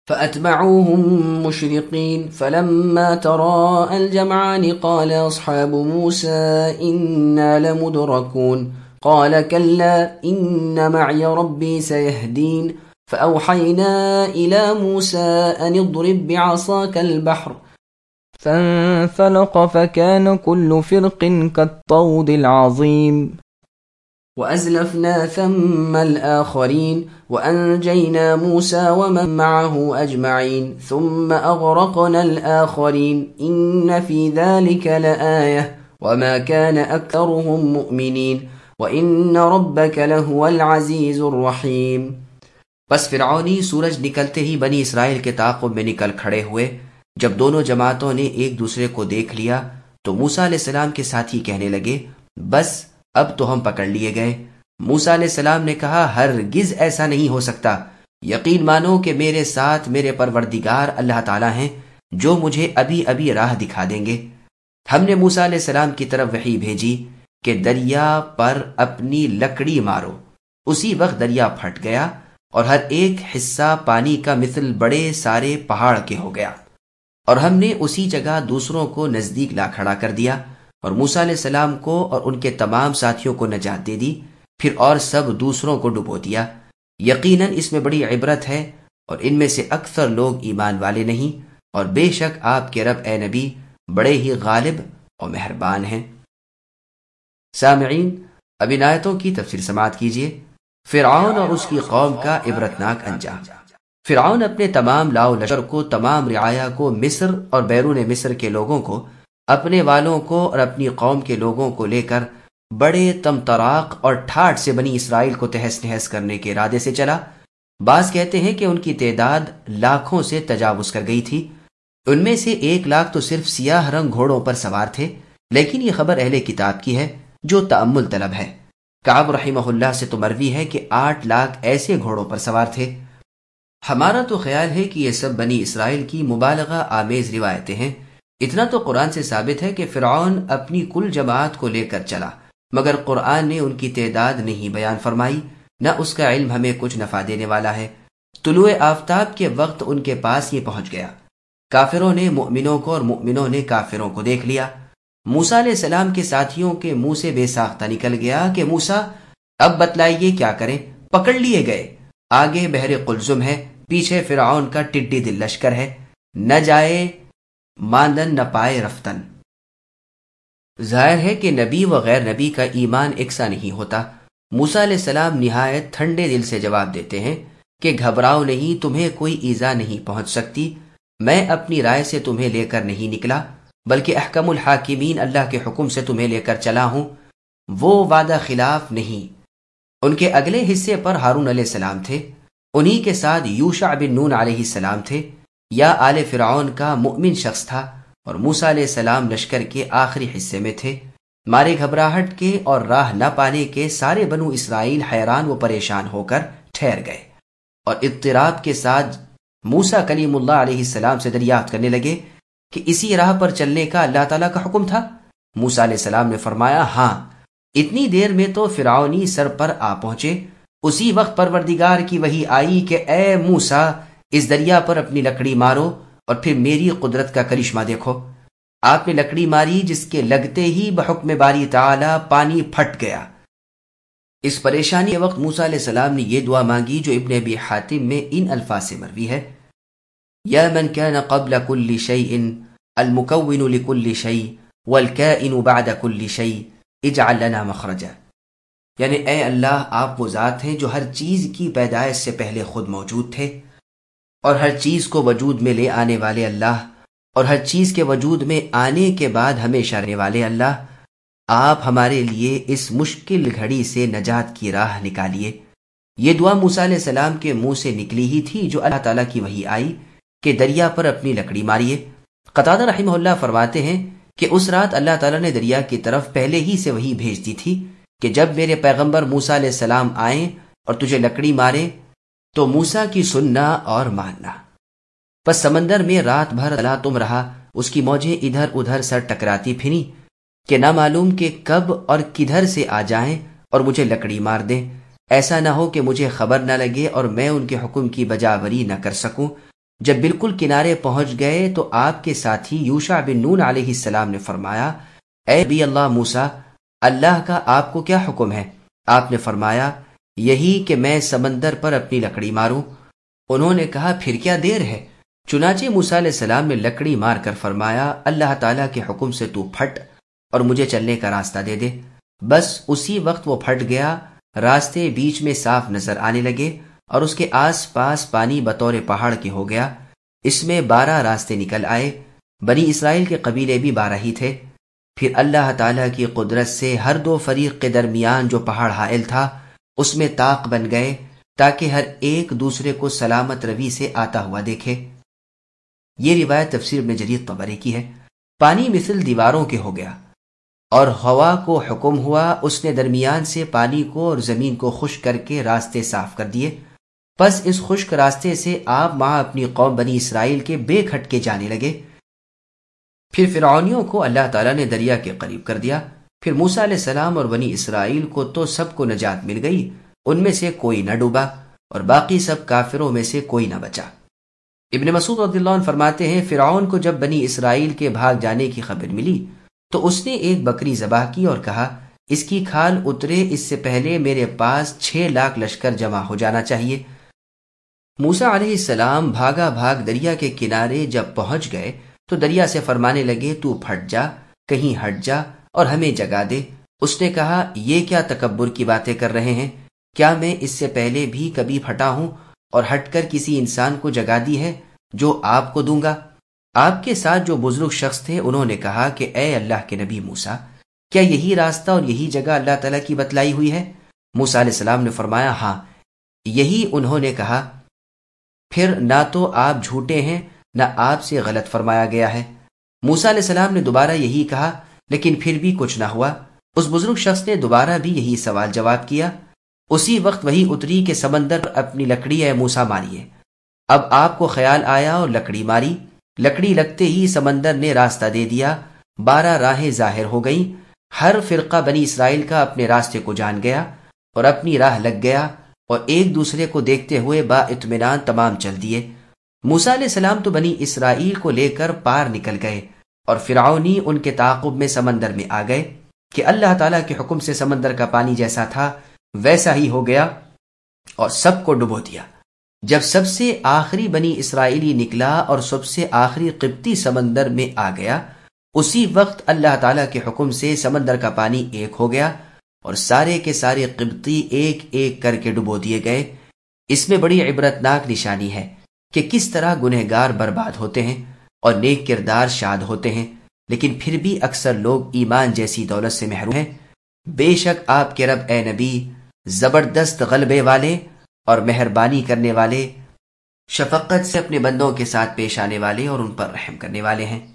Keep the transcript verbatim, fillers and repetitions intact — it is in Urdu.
فأتبعوهم مشرقين فلما تراءى الجمعان قال أصحاب موسى إنا لمدركون قال كلا إن معي ربي سيهدين فأوحينا إلى موسى أن اضرب بعصاك البحر فانفلق فكان كل فرق كالطود العظيم وأزلفنا ثم الآخرين وأنجينا موسى ومن معه أجمعين ثم أغرقنا الآخرين إن في ذلك لآية وما كان أكثرهم مؤمنين وإن ربك لهو العزيز الرحيم۔ بس فرعونی سورج نکلتے ہی بنی اسرائیل کے تعاقب میں نکل کھڑے ہوئے۔ جب دونوں جماعتوں نے ایک دوسرے کو دیکھ لیا تو موسیٰ علیہ السلام کے ساتھی کہنے لگے بس اب تو ہم پکڑ لیے گئے۔ موسیٰ علیہ السلام نے کہا ہرگز ایسا نہیں ہو سکتا، یقین مانو کہ میرے ساتھ میرے پروردگار اللہ تعالیٰ ہیں جو مجھے ابھی ابھی راہ دکھا دیں گے۔ ہم نے موسیٰ علیہ السلام کی طرف وحی بھیجی کہ دریا پر اپنی لکڑی مارو۔ اسی وقت دریا پھٹ گیا اور ہر ایک حصہ پانی کا مثل بڑے سارے پہاڑ کے ہو گیا، اور ہم نے اسی جگہ دوسروں کو نزدیک لا کھڑا کر دیا اور موسیٰ علیہ السلام کو اور ان کے تمام ساتھیوں کو نجات دے دی، پھر اور سب دوسروں کو ڈبو دیا۔ یقیناً اس میں بڑی عبرت ہے اور ان میں سے اکثر لوگ ایمان والے نہیں، اور بے شک آپ کے رب اے نبی بڑے ہی غالب اور مہربان ہیں۔ سامعین، اب ان آیتوں کی تفسیر سماعت کیجیے۔ فرعون اور اس کی قوم کا عبرتناک انجام۔ فرعون اپنے تمام لاؤ لشکر کو، تمام رعایا کو، مصر اور بیرون مصر کے لوگوں کو، اپنے والوں کو اور اپنی قوم کے لوگوں کو لے کر بڑے تمطراق اور ٹھاٹ سے بنی اسرائیل کو تہس نہس کرنے کے ارادے سے چلا۔ بعض کہتے ہیں کہ ان کی تعداد لاکھوں سے تجاوز کر گئی تھی۔ ان میں سے ایک لاکھ تو صرف سیاہ رنگ گھوڑوں پر سوار تھے، لیکن یہ خبر اہل کتاب کی ہے جو تأمل طلب ہے۔ کعب رحمہ اللہ سے تو مروی ہے کہ آٹھ لاکھ ایسے گھوڑوں پر سوار تھے۔ ہمارا تو خیال ہے کہ یہ سب بنی اسرائیل کی مبالغہ آمیز روایتیں ہیں۔ اتنا تو قرآن سے ثابت ہے کہ فرعون اپنی کل جماعت کو لے کر چلا، مگر قرآن نے ان کی تعداد نہیں بیان فرمائی، نہ اس کا علم ہمیں کچھ نفع دینے والا ہے۔ طلوع آفتاب کے وقت ان کے پاس یہ پہنچ گیا۔ کافروں نے مؤمنوں کو اور مؤمنوں نے کافروں کو دیکھ لیا۔ موسیٰ علیہ السلام کے ساتھیوں کے منہ سے بے ساختہ نکل گیا کہ موسیٰ اب بتلائیے کیا کریں، پکڑ لیے گئے، آگے بحر قلزم ہے، پیچھے فرعون کا ٹڈی دل لشکر ہے، نہ جائے ماندن نہ پائے رفتن۔ ظاہر ہے کہ نبی و غیر نبی کا ایمان یکساں نہیں ہوتا۔ موسیٰ علیہ السلام نہایت ٹھنڈے دل سے جواب دیتے ہیں کہ گھبراؤ نہیں، تمہیں کوئی ایذا نہیں پہنچ سکتی، میں اپنی رائے سے تمہیں لے کر نہیں نکلا، بلکہ احکم الحاکمین اللہ کے حکم سے تمہیں لے کر چلا ہوں، وہ وعدہ خلاف نہیں۔ ان کے اگلے حصے پر ہارون علیہ السلام تھے، انہی کے ساتھ یوشع بن نون علیہ السلام تھے، یا آل فرعون کا مؤمن شخص تھا، اور موسیٰ علیہ السلام لشکر کے آخری حصے میں تھے۔ مارے گھبراہٹ کے اور راہ نہ پانے کے سارے بنو اسرائیل حیران و پریشان ہو کر ٹھہر گئے، اور اضطراب کے ساتھ موسیٰ کلیم اللہ علیہ السلام سے دریافت کرنے لگے کہ اسی راہ پر چلنے کا اللہ تعالیٰ کا حکم تھا؟ موسیٰ علیہ السلام نے فرمایا ہاں، اتنی دیر میں تو فرعونی سر پر آ پہنچے۔ اسی وقت پروردگار کی وحی آئی کہ اے موسیٰ، اس دریا پر اپنی لکڑی مارو اور پھر میری قدرت کا کرشمہ دیکھو۔ آپ نے لکڑی ماری، جس کے لگتے ہی بحکم باری تعالی پانی پھٹ گیا۔ اس پریشانی کے وقت موسیٰ علیہ السلام نے یہ دعا مانگی جو ابن ابی حاتم میں ان الفاظ سے مروی ہے: یا من كان قبل كل شيء المكون لكل شيء والكائن بعد كل شيء اجعل لنا مخرجا، یعنی اے اللہ، آپ وہ ذات ہیں جو ہر چیز کی پیدائش سے پہلے خود موجود تھے، اور ہر چیز کو وجود میں لے آنے والے اللہ، اور ہر چیز کے وجود میں آنے کے بعد ہمیشہ رہنے والے اللہ، آپ ہمارے لیے اس مشکل گھڑی سے نجات کی راہ نکالیے۔ یہ دعا موسیٰ علیہ السلام کے منہ سے نکلی ہی تھی جو اللہ تعالیٰ کی وحی آئی کہ دریا پر اپنی لکڑی ماریے۔ قتادہ رحمہ اللہ فرماتے ہیں کہ اس رات اللہ تعالیٰ نے دریا کی طرف پہلے ہی سے وحی بھیج دی تھی کہ جب میرے پیغمبر موسیٰ علیہ السلام آئیں اور تجھے لکڑی مارے تو موسیٰ کی سننا اور ماننا۔ پس سمندر میں رات بھر تلا تم رہا، اس کی موجیں ادھر ادھر سر ٹکراتی پھریں کہ نہ معلوم کہ کب اور کدھر سے آ جائیں اور مجھے لکڑی مار دیں، ایسا نہ ہو کہ مجھے خبر نہ لگے اور میں ان کے حکم کی بجاوری نہ کر سکوں۔ جب بالکل کنارے پہنچ گئے تو آپ کے ساتھی یوشع بن نون علیہ السلام نے فرمایا، اے نبی اللہ موسیٰ، اللہ کا آپ کو کیا حکم ہے؟ آپ نے فرمایا، یہی کہ میں سمندر پر اپنی لکڑی ماروں۔ انہوں نے کہا، پھر کیا دیر ہے؟ چنانچہ موسیٰ علیہ السلام نے لکڑی مار کر فرمایا، اللہ تعالیٰ کے حکم سے تو پھٹ اور مجھے چلنے کا راستہ دے دے۔ بس اسی وقت وہ پھٹ گیا، راستے بیچ میں صاف نظر آنے لگے اور اس کے آس پاس پانی بطور پہاڑ کے ہو گیا۔ اس میں بارہ راستے نکل آئے، بنی اسرائیل کے قبیلے بھی بارہ ہی تھے۔ پھر اللہ تعالیٰ کی قدرت سے ہر دو فریق کے درمیان جو پہاڑ حائل تھا اس میں طاق بن گئے تاکہ ہر ایک دوسرے کو سلامت روی سے آتا ہوا دیکھے۔ یہ روایت تفسیر ابن جریر طبری کی ہے۔ پانی مثل دیواروں کے ہو گیا اور ہوا کو حکم ہوا، اس نے درمیان سے پانی کو اور زمین کو خشک کر کے راستے صاف کر دیے۔ پس اس خشک راستے سے آپ وہاں اپنی قوم بنی اسرائیل کے بے کھٹکے جانے لگے۔ پھر فرعونیوں کو اللہ تعالیٰ نے دریا کے قریب کر دیا۔ پھر موسیٰ علیہ السلام اور بنی اسرائیل کو تو سب کو نجات مل گئی، ان میں سے کوئی نہ ڈوبا اور باقی سب کافروں میں سے کوئی نہ بچا۔ ابن مسعود رضی اللہ عنہ فرماتے ہیں، فرعون کو جب بنی اسرائیل کے بھاگ جانے کی خبر ملی تو اس نے ایک بکری ذبح کی اور کہا، اس کی کھال اترے اس سے پہلے میرے پاس چھ لاکھ لشکر جمع ہو جانا چاہیے۔ موسیٰ علیہ السلام بھاگا بھاگ دریا کے کنارے جب پہنچ گئے تو دریا سے فرمانے لگے، تو پھٹ جا، کہیں ہٹ جا اور ہمیں جگا دے۔ اس نے کہا، یہ کیا تکبر کی باتیں کر رہے ہیں؟ کیا میں اس سے پہلے بھی کبھی پھٹا ہوں اور ہٹ کر کسی انسان کو جگا دی ہے جو آپ کو دوں گا؟ آپ کے ساتھ جو بزرگ شخص تھے انہوں نے کہا کہ اے اللہ کے نبی موسیٰ، کیا یہی راستہ اور یہی جگہ اللہ تعالیٰ کی بتلائی ہوئی ہے؟ موسیٰ علیہ السلام نے فرمایا، ہاں یہی۔ انہوں نے کہا، پھر نہ تو آپ جھوٹے ہیں نہ آپ سے غلط فرمایا گیا ہے۔ موسیٰ علیہ السلام نے دوبارہ یہی کہا، لیکن پھر بھی کچھ نہ ہوا۔ اس بزرگ شخص نے دوبارہ بھی یہی سوال جواب کیا۔ اسی وقت وہی اتری کہ سمندر پر اپنی لکڑی اے موسیٰ ماریے۔ اب آپ کو خیال آیا اور لکڑی ماری۔ لکڑی لگتے ہی سمندر نے راستہ دے دیا، بارہ راہیں ظاہر ہو گئیں۔ ہر فرقہ بنی اسرائیل کا اپنے راستے کو جان گیا اور اپنی راہ لگ گیا اور ایک دوسرے کو دیکھتے ہوئے با اطمینان تمام چل دیے۔ موسیٰ علیہ السلام تو بنی اسرائیل کو لے کر پار نکل گئے اور فرعونی ان کے تعاقب میں سمندر میں آ گئے کہ اللہ تعالیٰ کے حکم سے سمندر کا پانی جیسا تھا ویسا ہی ہو گیا اور سب کو ڈبو دیا۔ جب سب سے آخری بنی اسرائیلی نکلا اور سب سے آخری قبطی سمندر میں آ گیا، اسی وقت اللہ تعالیٰ کے حکم سے سمندر کا پانی ایک ہو گیا اور سارے کے سارے قبطی ایک ایک کر کے ڈبو دیے گئے۔ اس میں بڑی عبرتناک نشانی ہے کہ کس طرح گنہگار برباد ہوتے ہیں اور نیک کردار شاد ہوتے ہیں، لیکن پھر بھی اکثر لوگ ایمان جیسی دولت سے محروم ہیں۔ بے شک آپ کے رب اے نبی زبردست غلبے والے اور مہربانی کرنے والے، شفقت سے اپنے بندوں کے ساتھ پیش آنے والے اور ان پر رحم کرنے والے ہیں۔